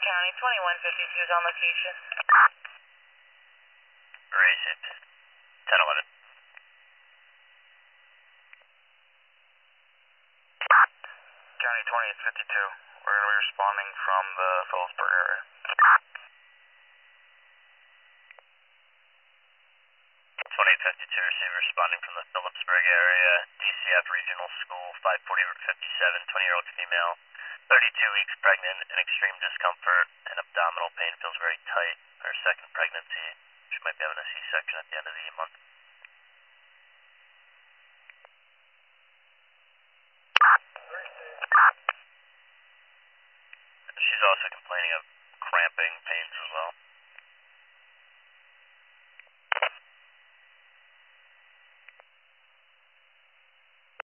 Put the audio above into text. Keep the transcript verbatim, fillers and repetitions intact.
County, twenty-one fifty-two is on location. Received. ten eleven. County twenty-eight fifty-two. We're going to be responding from the Phillipsburg area. twenty-eight fifty-two, receive responding from the Phillipsburg area. D C F Regional School, five forty Route fifty-seven, twenty-year-old female, thirty-two weeks pregnant, and extreme discomfort and abdominal pain, feels very tight. Her second pregnancy. She might be having a C-section at the end of the month. She's also complaining of cramping, pain